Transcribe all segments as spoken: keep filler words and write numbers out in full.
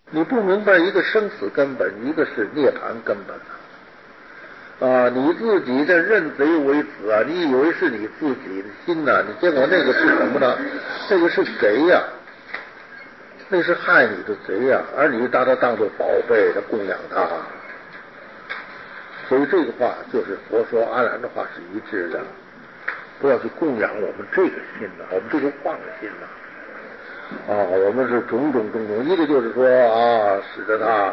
你不明白一个生死根本，一个是涅槃根本啊！啊，你自己这认贼为子啊，你以为是你自己的心呐、啊？你结果那个是什么呢？那个是贼呀、啊，那是害你的贼呀、啊，而你把它当作宝贝，他供养他。所以这个话就是佛说阿难的话是一致的，不要去供养我们这个心呐、啊，我们这个妄心呐、啊。啊，我们是种种种种，一个就是说啊，使得他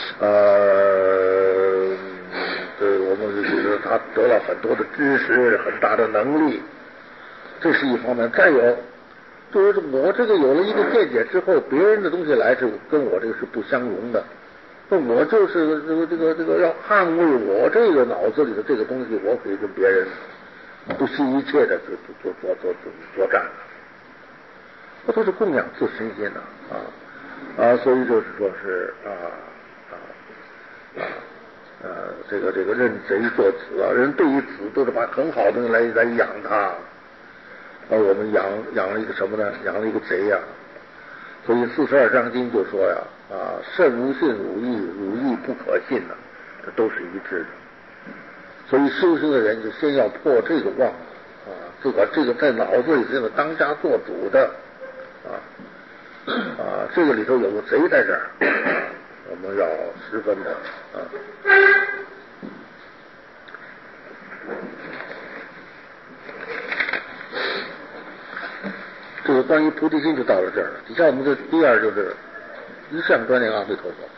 呃，对，我们是觉得他得了很多的知识，很大的能力，这是一方面。再有，就是我这个有了一个见解之后，别人的东西来是跟我这个是不相容的，那我就是这个这个这个要捍卫我这个脑子里的这个东西，我可以跟别人不惜一切的做做做做做作战。这都是供养自身心的啊啊，所以就是说是啊啊啊呃，这个这个认贼作子啊，人对于子都是把很好的来来养他，而我们养养了一个什么呢？养了一个贼呀、啊。所以四十二章经就说呀啊，慎无信汝意，汝意不可信呐、啊，这都是一致的。所以修行的人就先要破这个妄啊，这个这个在脑子里这个当家做主的。啊啊，这个里头有个贼在这儿，我们要十分的啊。这个关于菩提心就到了这儿了。底下我们的第二就是一向专念阿弥陀佛。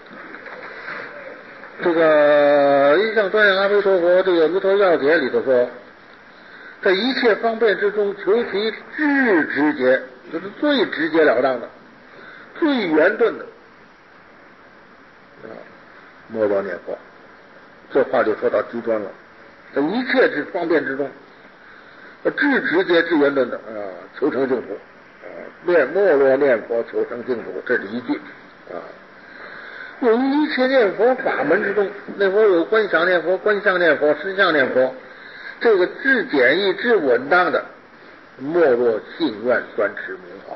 这个一向专念阿弥陀佛，这个弥陀要解里头说，在一切方便之中，求其至直接，就是最直截了当的。最圆顿的啊，莫罗念佛，这话就说到极端了。在一切之方便之中，至直接、至圆顿的啊，求成净土啊，念莫罗念佛，求成净土，这是一句啊。由于一切念佛法门之中，念佛有观想念佛、观相念佛、实相念佛，这个至简易、至稳当的，莫若信愿专持名号。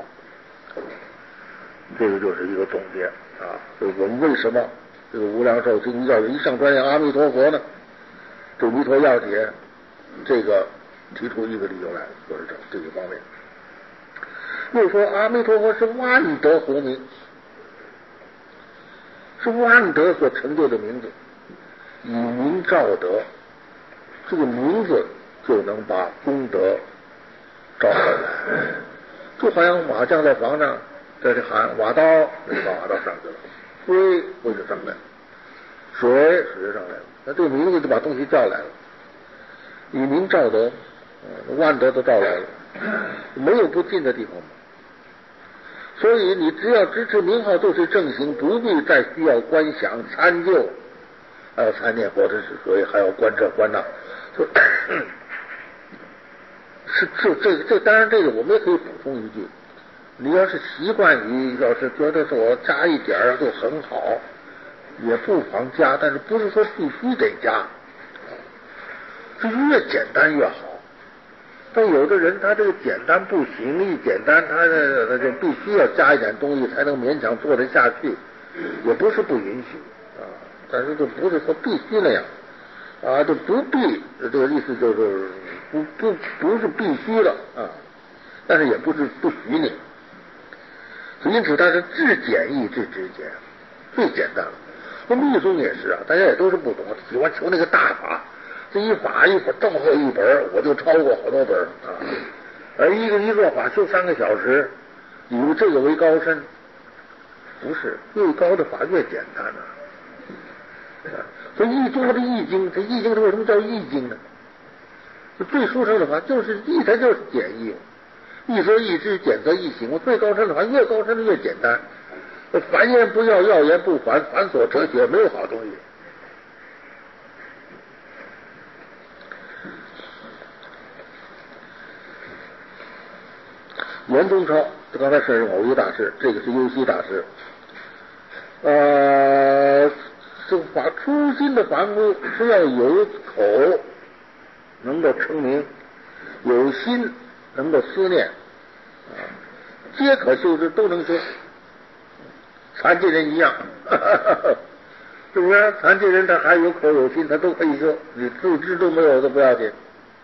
这个就是一个总结啊，所以我们为什么这个无量寿经叫一向专念阿弥陀佛呢？这弥陀要解这个提出一个理由来，就是这这一方面。又说阿弥陀佛是万德洪名，是万德所成就的名字，以名照德，这个名字就能把功德照回来。就好像瓦匠在房上在这喊瓦刀，那就把瓦刀上去了，灰灰就上来了，水水就上来了，那这个名字就把东西叫来了，以名照德，万德都照来了，没有不进的地方嘛。所以你只要支持名号就是正行，不必再需要观想参究，还有参念佛的是所以还要观这观那，是这这个这当然这个我们也可以补充一句，你要是习惯于要是觉得说我加一点儿就很好，也不妨加，但是不是说必须得加，是越简单越好。但有的人他这个简单不行，一简单他他就必须要加一点东西才能勉强做得下去，也不是不允许啊，但是就不是说必须那样啊，就不必，这个意思就是不不不是必须的啊，但是也不是不许你，因此它是至简易至直接，最简单了。那密宗也是啊，大家也都是不懂，喜欢求那个大法，这一法一本正好一本，我就超过好多本啊。而一个一做法修三个小时，以这个为高深，不是越高的法越简单啊。所以易宗它的易经，这易经它为什么叫易经呢？最殊胜的法就是易，它就是简易。易则易之，简则易行。我最高深的法，越高深的越简单。凡言不要，要言不繁，繁琐哲学没有好东西。袁宗超，刚才是偶一大师，这个是优西大师。呃，这法初心的凡夫是要有口能够称名，有心能够思念，啊，皆可修之，都能修。 残疾人一样，是不是？残疾人他还有口有心，他都可以说，你自知都没有都不要紧，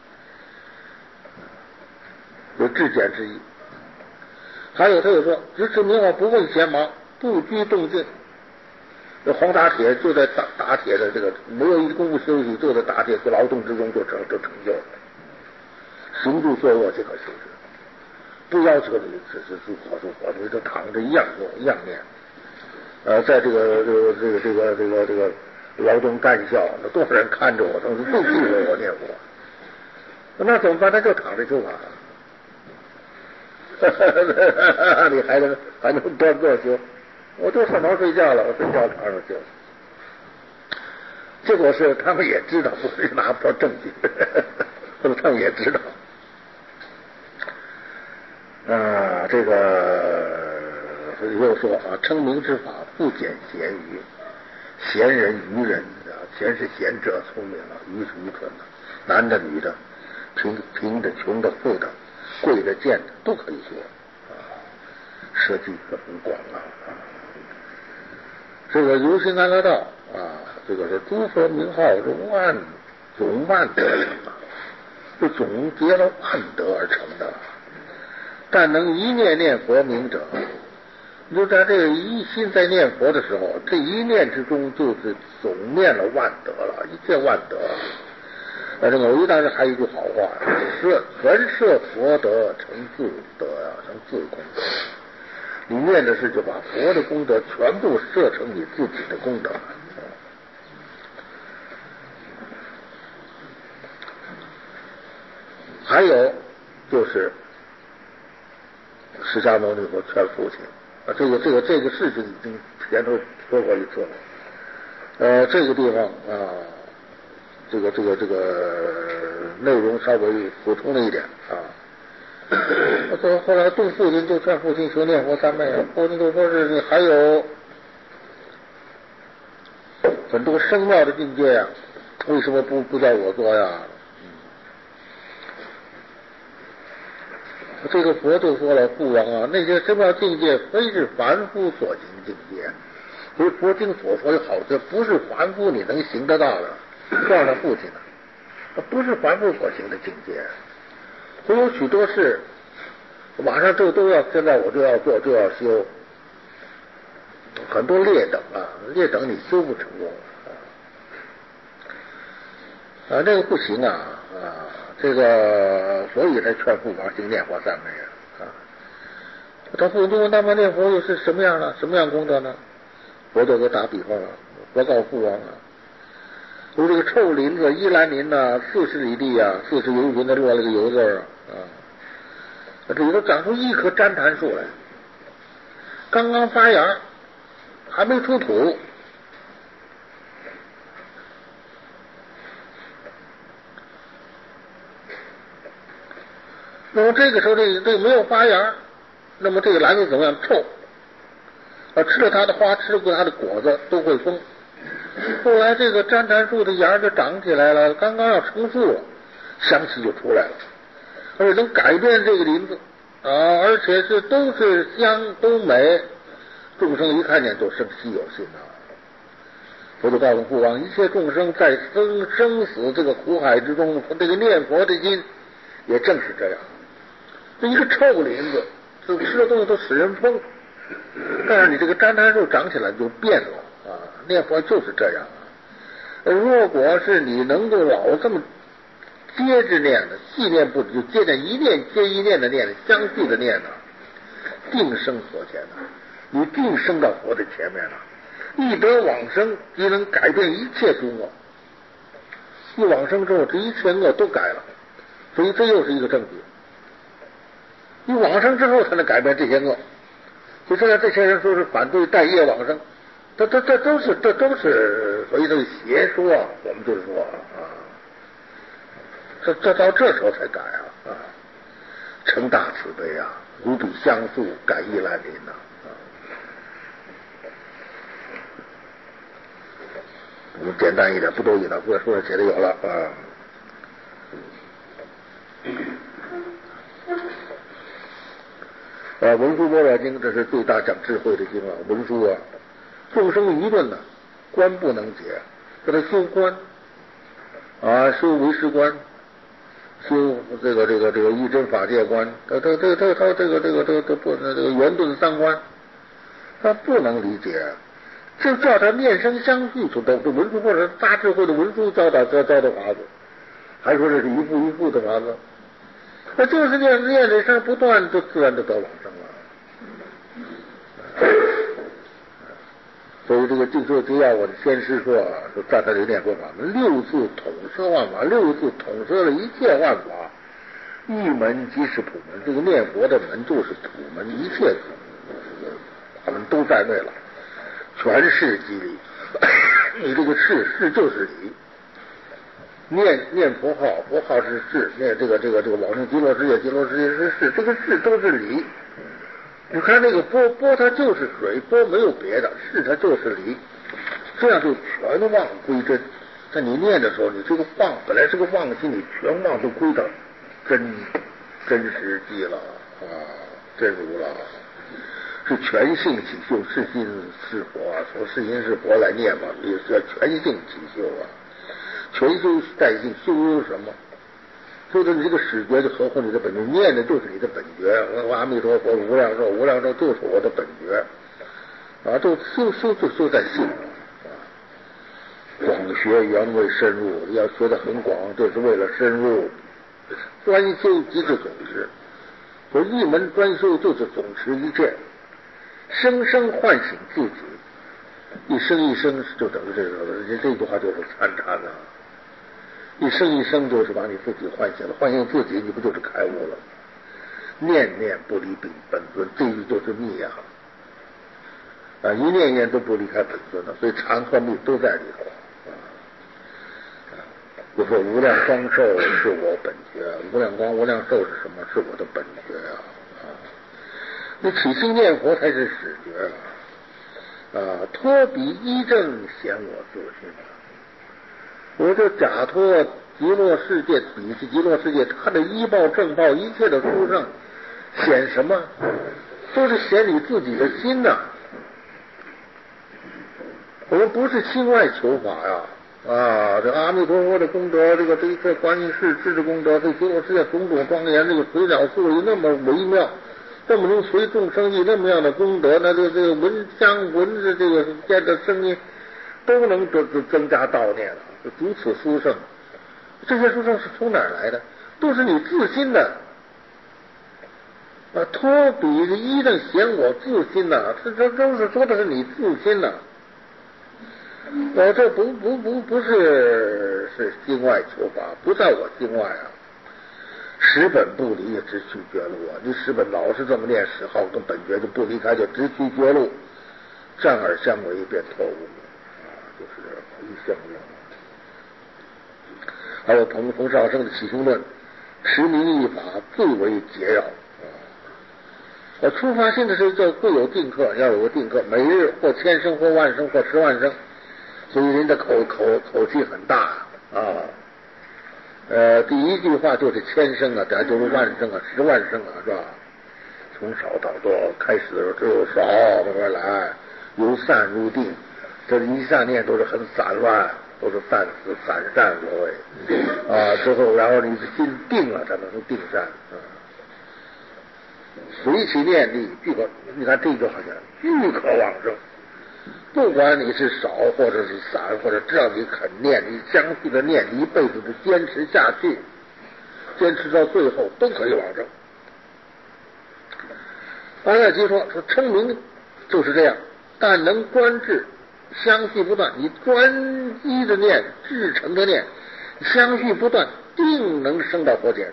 有至简之意。还有他又说，直持明王不问闲忙，不居动静。这黄打铁就在打打铁的这个没有一功夫休息，就在打铁劳动之中就成就成就了。行住坐卧即可修持，不要求你只是住好住好，你就躺着一样用一样念。呃，在这个这个这个这个这个这个劳动干校，那多少人看着我，都是都记着我念佛。那怎么办？他就躺着修法。你还能还能端坐修？我就上床睡觉了，我睡觉床上修。结果是他们也知道，不是拿不着证据，他们也知道。啊，这个又说啊，称名之法不减贤愚，贤人愚人啊，贤是贤者聪明了，愚是愚蠢的，男的女的，贫贫的穷的富的，贵的贱的都可以说啊，涉及很广啊。这个游行安乐道啊，这个是诸佛名号容万容万德成啊，是总结了万德而成的。但能一念念佛名者，你就在这个一心在念佛的时候，这一念之中就是总念了万德了，一切万德。啊，这个我当时还有一句好话，摄全摄佛德成自德啊，成自功德。你念的是就把佛的功德全部摄成你自己的功德。还有就是释迦牟尼佛劝父亲啊，这个这个这个事情已经前头说过一次了。呃，这个地方啊，这个这个这个内容稍微补充了一点啊。这后来杜父亲就劝父亲修念佛三昧，父亲就说是还有很多深妙的境界呀、啊，为什么不不叫我做呀？这个佛就说了，父王啊，那些深妙境界非是凡夫所行境界，所以佛经所说的好这不是凡夫你能行得到的。告诉他父亲呢，不是凡夫所行的境界，会有许多事马上就都要，现在我就要做，就要修，很多劣等啊，劣等你修不成功啊，这个不行啊啊，这个所以才劝父王行念佛三昧啊。他父亲问他们念佛又是什么样呢？什么样功德呢？佛就给打比方了，佛告父王啊，说这个臭林子依兰林呐，四十里地啊，四十游云的落了个游字啊啊。这里头长出一棵旃檀树来，刚刚发芽，还没出土。那么这个时候，这这没有发芽，那么这个兰子怎么样？臭啊！吃了它的花，吃了它的果子都会疯。后来这个旃檀树的芽就长起来了，刚刚要成树了，香气就出来了，而且能改变这个林子。啊，而且是都是香都美，众生一看见就生稀有心啊！我就告诉父王，一切众生在生生死这个苦海之中，这个念佛的心也正是这样。这一个臭林子，这吃的东西都使人疯，但是你这个旃檀树长起来就变了啊！念佛就是这样啊！如果是你能够老这么接着念的，细念不止，就接着一念接一念的念，相续的念呢，定生佛前呢，你定生到佛的前面了。一得往生，即能改变一切诸恶。一往生之后，这一切恶都改了，所以这又是一个证据。你往生之后才能改变这些恶，所以现在这些人说是反对带业往生，这这这都是这都是，所以这个邪说啊，我们就是说啊。这这到这时候才改啊啊！成大慈悲啊，如彼相诉，改意兰林呐啊！我们简单一点，不多一点，不要说写的有了啊。 啊，文殊般若经这是最大讲智慧的经啊，文殊啊，众生愚钝呢，观不能解，给他修观啊，修唯识观，修这个这个这个一真法界观，他他他他他这个这个这个这不这个圆顿三观，他不能理解，就叫他念声相续，就都文殊或者大智慧的文殊教导教教的法子，还说这是一步一步的法子。那就是念念这声不断，就自然就得往生了。所以这个净说只要我的先师说啊，说在他的念佛法门，六字统摄万法，六字统摄了一切万法，一门即是普门。这个念佛的门就是普门，一切法门都在内了，全是即理。你这个是是就是理。念念佛号，佛号是事；念这个这个这个往生极乐世界，极乐世界是事，这个事都是理。你看那个波波，它就是水，波没有别的，事它就是理，这样就全忘归真。在你念的时候，你这个忘本来是个妄心，你全忘都归到真真实际了啊，真如了。是全性起修，是心是佛啊，从是心是佛来念嘛，也是要全性起修啊。全修带性，修什么？修的你这个始觉就合乎你的本觉，念的就是你的本觉。阿弥陀佛，无量寿，无量寿就是我的本觉啊！就修修就修在性啊。广学原为深入，要学得很广，就是为了深入。专修即是总持，所以一门专修就是总持一切，生生唤醒自己，一生一生就等于这个，这句话就是参禅了。一生一生就是把你自己唤醒了，唤醒自己，你不就是开悟了？念念不离本本尊，这一就是密呀！啊，一念一念都不离开本尊了，所以禅和密都在里头。啊，就说无量光寿是我本觉，无量光、无量寿是什么？是我的本觉啊！啊，那起心念佛才是始觉啊！啊，托彼依正显我自性。我就假托极乐世界，彼是极乐世界，他的依报正报一切的殊胜，显什么？都是显你自己的心呐、啊。我们不是心外求法呀，啊，这阿弥陀佛的功德，这个这一切观音世智的功德，这极乐世界种种庄严，这个水鸟素仪那么微妙，这么能随众生意那么样的功德，那这这个闻香闻着这个见的声音，都能得增加道念了。如此殊胜，这些殊胜是从哪儿来的？都是你自心的啊！托彼依正显我自心呐、啊，这这都是说的是你自心呐、啊。我、啊、这不不不不是是心外求法，不在我心外啊。十本不离，直趋绝路啊！你十本老是这么念十号跟本觉就不离开，就直趋绝路，战而相违便脱无啊，就是一相应。还有彭彭绍生的起心论，持名一法最为解要啊！出发心的时候叫固有定课，要有个定课，每日或千声或万声或十万声，所以人的口口口气很大啊。呃，第一句话就是千声啊，咱就是万声啊，十万声啊，是吧？从少到多，开始的时候只有少，慢慢来，由散入定，这一下念都是很散乱。都是散思散善所谓啊，之后然后你的心定了，才能定善啊。随其念力俱可，你看这句好像俱可往生。不管你是少或者是散，或者只要你肯念，你相续的念，你一辈子的坚持下去，坚持到最后都可以往生。阿赖耶说说称名就是这样，但能观智。相续不断，你专一的念，至诚的念，相续不断，定能升到佛前。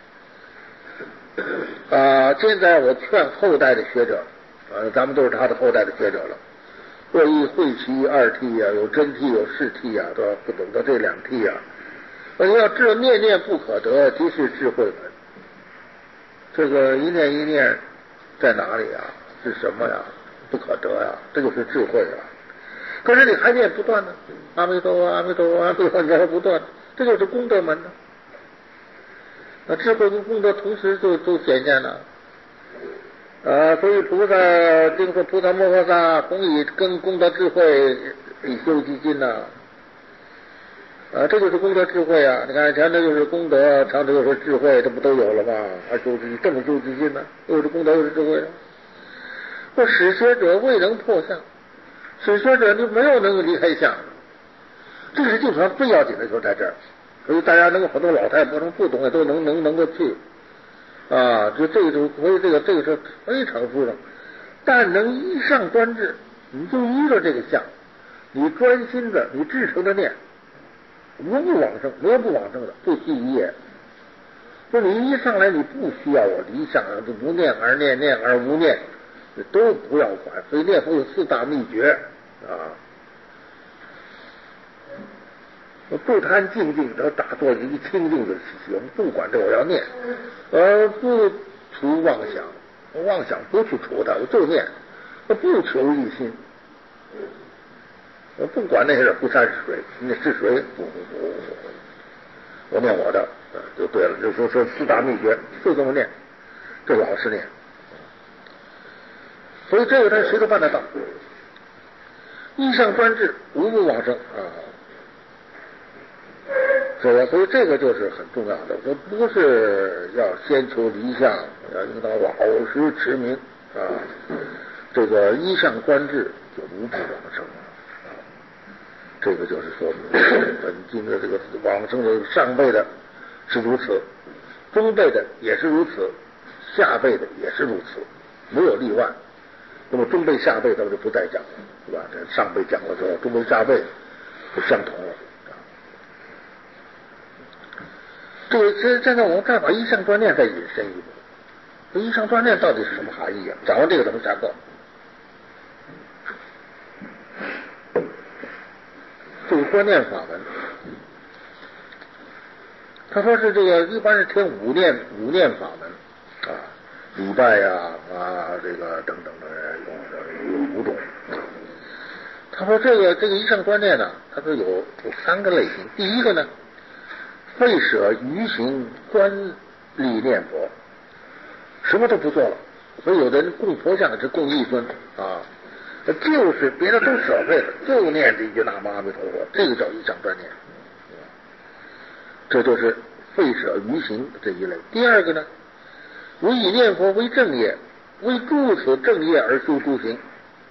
啊，现在我劝后代的学者，呃，咱们都是他的后代的学者了。若以会期二替呀、啊，有真替有事替呀、啊，都不懂得这两替呀、啊。你要知道念念不可得，即是智慧门。这个一念一念在哪里啊？是什么呀？不可得呀、啊，这就是智慧啊。可是你还念不断呢，阿弥陀佛，阿弥陀佛，阿弥陀佛，你还不断，这就是功德门呢。那智慧跟功德同时就都显现了。 啊，所以菩萨经说菩萨摩诃萨弘以跟功德智慧以修积金呐。啊，这就是功德智慧啊！你看前头就是功德，长头又是智慧，这不都有了吗？还修积这么修积金呢？又是功德又是智慧啊！说始学者未能破相，始学者就没有能够离开相，这个是经常最要紧的就是在这儿。所以大家能够很多老太不能不懂也都能能能够去啊，就这个就所以这个这个是非常殊胜。但能依上专制，你就依着这个相，你专心的你至诚的念。无不往生，没有不往生的，不虚一也。说你一上来你不需要我离相，就不念而念，念而无念，都不要管。所以念佛有四大秘诀啊，不贪静静，要打坐一个清净的行，不管这我要念，而不除妄想，妄想不去除它，我就念，不求一心。我不管那些人不沾是谁，那是谁？我我我念我的就对了。就说说四大秘诀，就这么念，这老实念。所以这个他谁都办得到。依上专制，无不往生啊！这个，所以这个就是很重要的。我不是要先求离相，要应当老实持名啊。这个依上专制，就无不往生。这个就是说，本经的这个往生的上辈的是如此，中辈的也是如此，下辈的也是如此，没有例外。那么中辈下辈咱们就不再讲了，是吧？这上辈讲了之后，中辈下辈就相同了。这个现现在我们再把一相专念再引申一步，这一相专念到底是什么含义啊？讲完这个咱们下课。这个观念法门，他说是这个一般是听五念五念法门啊，礼拜呀 啊, 啊这个等等的有有五种。他说这个这个一上观念呢，他说有有三个类型。第一个呢，废舍余行专力念佛，什么都不做了。所以有的人供佛像是供一尊啊。就是别的都舍废了，就念这一句南无阿弥陀佛，这个叫一上专念，这就是废舍余行这一类。第二个呢，唯以念佛为正业，为助此正业而修诸行。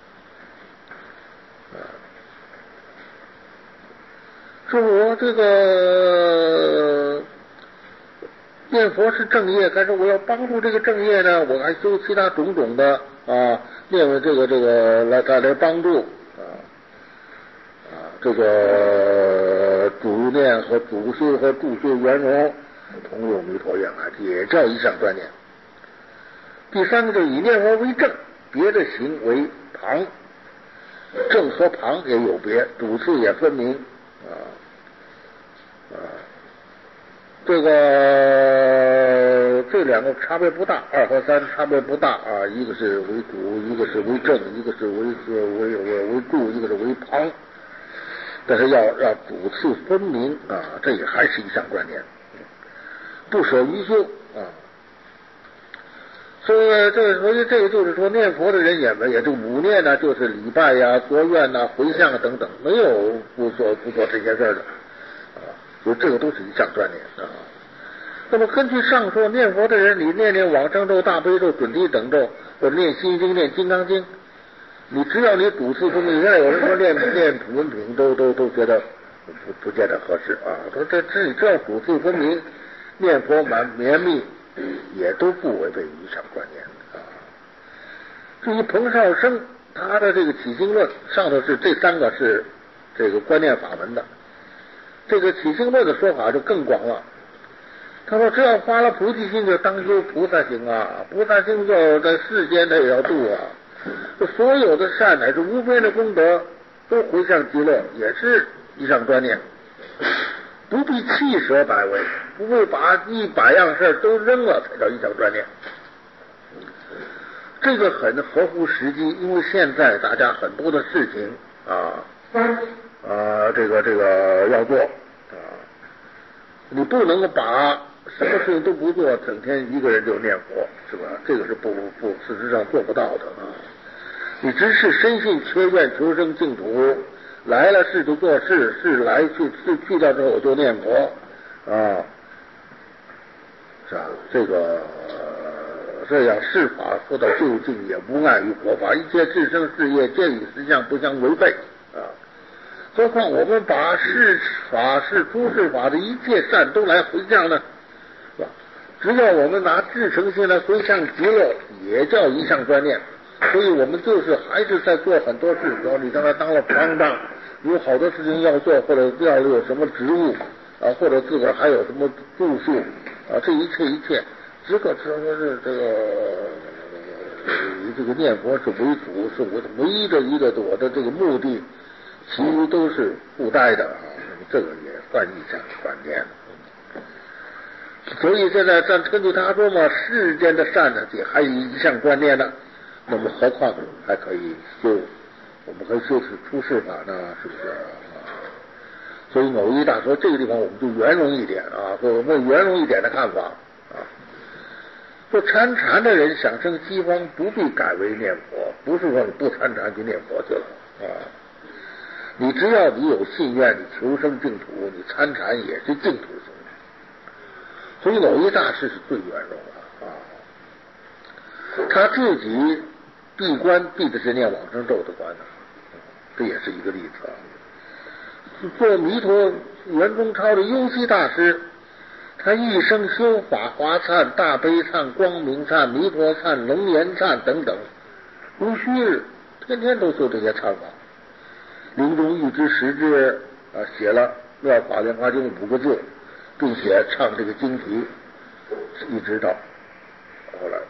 说我这个念佛是正业，但是我要帮助这个正业呢，我还修其他种种的啊，念这个这个来来来帮助啊啊这个主念和主修和助修圆融同有弥陀愿啊，也叫一上专念。第三个就是以念佛为正，别的行为旁，正和旁也有别，主次也分明啊啊。这个这两个差别不大，二和三差别不大啊，一个是为主，一个是为正，一个是为为为为助，一个是为旁，但是要让主次分明啊，这也还是一项观念，不舍于修啊。所以这个所以这个就是说，念佛的人也也就五念呢，就是礼拜呀、作愿呐、回向啊等等，没有不做不做这些事儿的。所以这个都是一项专念啊。那么根据上说，念佛的人，你念念往生咒、大悲咒、准提等咒，或者念心经、念金刚经，你只要你主次分明，现在有人说念念普文品都都都觉得不不见得合适啊。说这这只要主次分明，念佛满绵密，也都不违背一项观念啊。至于彭绍生他的这个起心论上头是这三个是这个观念法门的。这个起心论的说法就更广了。他说，只要发了菩提心，就当修菩萨行啊！菩萨行就在世间他也要度啊！所有的善乃至无边的功德，都回向极乐，也是一上专念。不必弃舍百为，不会把一百样事都扔了，才叫一上专念。这个很合乎实际，因为现在大家很多的事情啊。啊，这个这个要做啊，你不能够把什么事情都不做，整天一个人就念佛，是吧？这个是不不，事实上做不到的啊。你只是深信缺愿求生净土，来了事就做事，事来去事去掉之后我就念佛啊，是吧？这个这样事法说到究竟也无碍于佛法，一切自生事业皆与实相不相违背啊。何况我们把事法是诸事法的一切善都来回向呢，是吧？只要我们拿至诚心来回向极乐，也叫一向专念。所以我们就是还是在做很多事，比如你将来当了方丈，有好多事情要做，或者要有什么职务啊，或者自个儿还有什么住宿啊，这一切一切，只可说是这个以这个念佛是为主，是我唯一的一个我的这个目的，其余都是附带的啊，这个也算一项观念。所以现在咱根据他说嘛，世间的善呢，也还有一项观念呢。那么何况还可以修，我们可以修持出世法呢，是不是啊？所以某一大说这个地方我们就圆融一点啊，我们圆融一点的看法啊。说参禅的人想生西方，不必改为念佛，不是说你不参禅去念佛去了啊。你只要你有信愿，你求生净土，你参禅也是净土行。所以某一大师是最圆融的啊，他自己闭关闭的是念往生咒的关呢，这也是一个例子啊。做弥陀圆中超的优西大师，他一生修法华忏、大悲忏、光明忏、弥陀忏、龙岩忏等等，无虚日，天天都修这些忏法。临终预知时之啊，写了《妙法莲华经》五个字，并且唱这个经题，一直到后来。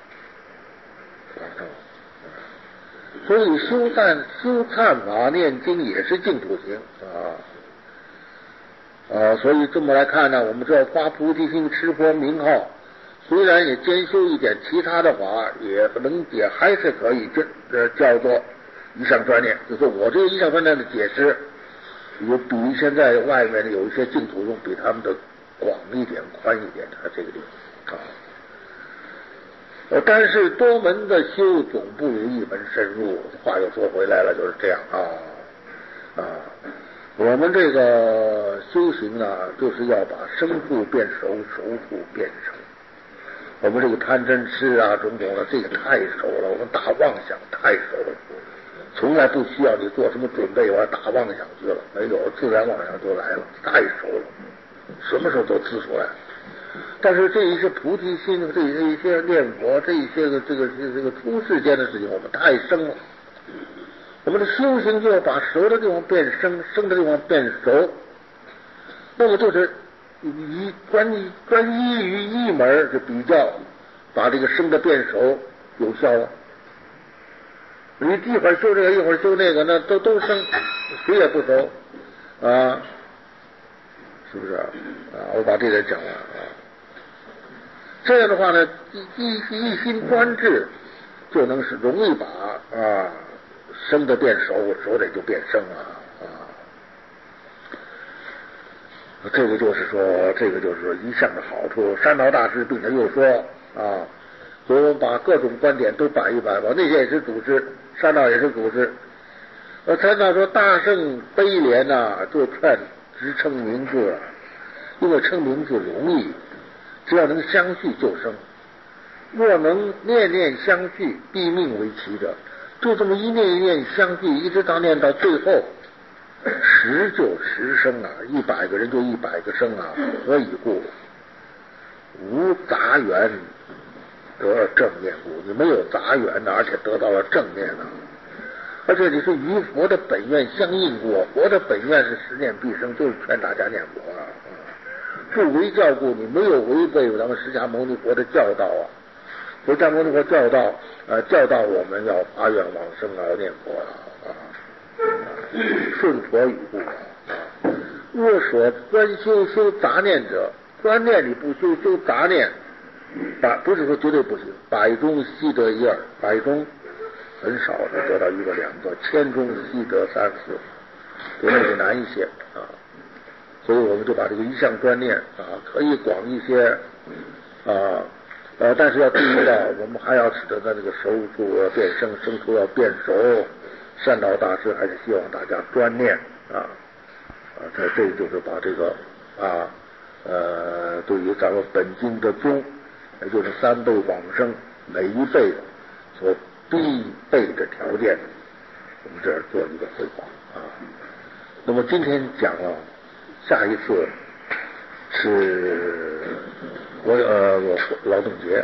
所以修忏修忏法念经也是净土行啊啊！所以这么来看呢，我们知道发菩提心、持佛名号，虽然也兼修一点其他的法，也能也还是可以这呃叫做一向专念。就是我这个一向专念的解释，有比现在外面的有一些净土宗比他们的广一点、宽一点，它这个地方啊。呃，但是多门的修总不如一门深入。话又说回来了，就是这样啊啊！我们这个修行呢，就是要把生处变熟，熟处变生。我们这个贪嗔痴啊，种种的，这个太熟了。我们打妄想太熟了，从来不需要你做什么准备，我要打妄想去了，没有，自然妄想就来了，太熟了，什么时候都滋出来。但是这一些菩提心，这一些念佛，这一些个这个这个出世间的事情，我们太生了。我们的修行就要把熟的地方变生，生的地方变熟。那么就是以专一专一于一门就比较，把这个生的变熟有效了。你一会儿修这个，一会儿修那个，那都都生，谁也不熟啊，是不是啊？我把这点讲完啊。这样的话呢，一一一心专志，就能是容易把啊生的变熟，熟的就变生了啊。这个就是说，这个就是说一向的好处。山道大师并且又说啊，所以我们把各种观点都摆一摆吧。那些也是组织，山道也是组织。呃，山道说大圣悲怜呐、啊，就劝直称名字，因为称名字容易。只要能相续就生，若能念念相续，必命为其者。就这么一念一念相续，一直到念到最后，十就十生啊，一百个人就一百个生啊。何以故？无杂缘得正念故。你没有杂缘的，而且得到了正念啊。而且你是与佛的本愿相应过，佛的本愿是十念必生，就是劝大家念佛啊。不违教故，你没有违背咱们释迦牟尼佛的教导啊！释迦牟尼佛教导，呃，教导我们要发愿往生啊，念佛啊，啊，顺佛语故啊。若所专修修杂念者，专念你不修，修杂念，百不是说绝对不行，百中悉得一二，百中很少的得到一个两个，千中悉得三四，比那个难一些啊。所以我们就把这个一向专念啊，可以广一些啊呃，但是要注意到，我们还要使得他这个熟处要变生，生处要变熟。善导大师还是希望大家专念啊啊，这这就是把这个啊呃，对于咱们本经的宗，也就是三辈往生每一辈所必备的条件，我们这儿做一个汇报啊。那么今天讲了，下一次是我呃我劳动节，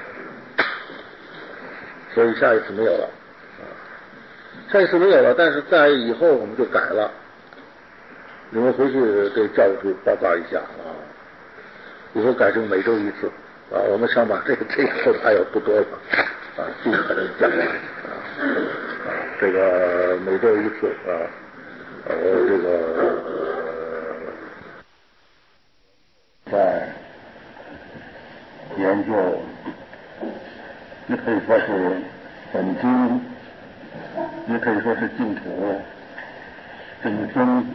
所以下一次没有了啊，下一次没有了，但是在以后我们就改了，你们回去对教务处报告一下啊，以后改成每周一次啊，我们想把这个这个后还有不多了啊，尽可能降完啊啊，这个每周一次啊，我这个。 在研究，也可以说是本经，也可以说是净土这一生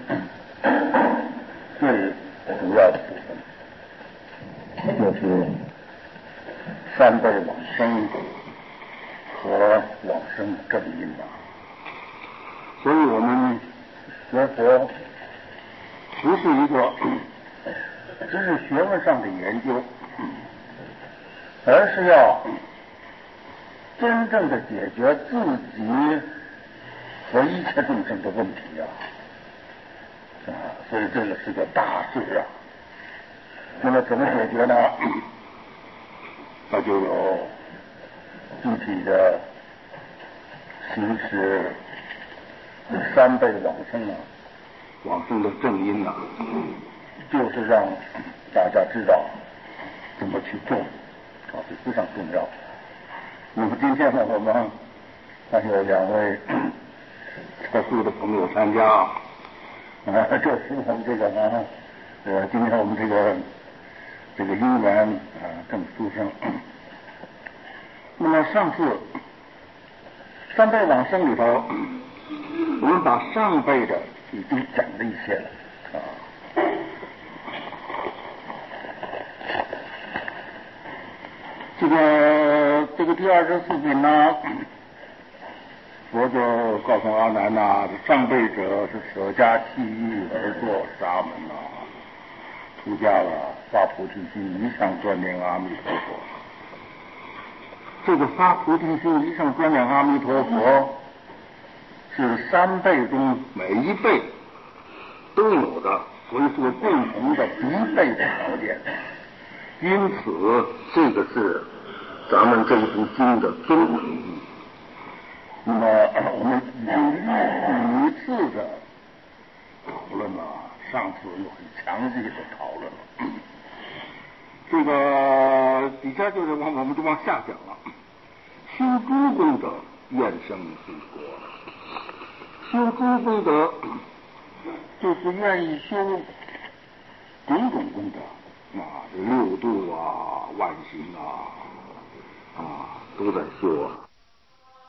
最主要的部分，就是三辈往生和往生正因啊。所以我们学佛不是一个只是学问上的研究，而是要真正的解决自己和一切众生的问题啊！啊，所以这个是个大事啊。那么怎么解决呢？那就有具体的行使三辈往生啊，往生的正因啊。就是让大家知道怎么去做，啊，这非常重要。那么今天呢，我们还有两位特殊的朋友参加，啊，这是我们这个啊，呃，今天我们这个这个因缘啊正殊胜。那么上次三辈往生里头，我们把上辈的已经讲了一些了啊。这个这个第二十四品呢，佛就告诉阿难呐，上辈者是舍家弃欲而作沙门呐，出家了发菩提心，一向专念阿弥陀佛。这个发菩提心，一向专念阿弥陀佛，是三辈中每一辈都有的，所以说共同的必备的条件。因此，这个是咱们这部经的宗旨。那么，我们已经一次的讨论了，上次有很详细的讨论了。这个底下就是往我们就往下讲了。修诸功德，愿生彼国。修诸功德，就是愿意修种种功德。啊，六度啊，万行啊，啊，都在修啊。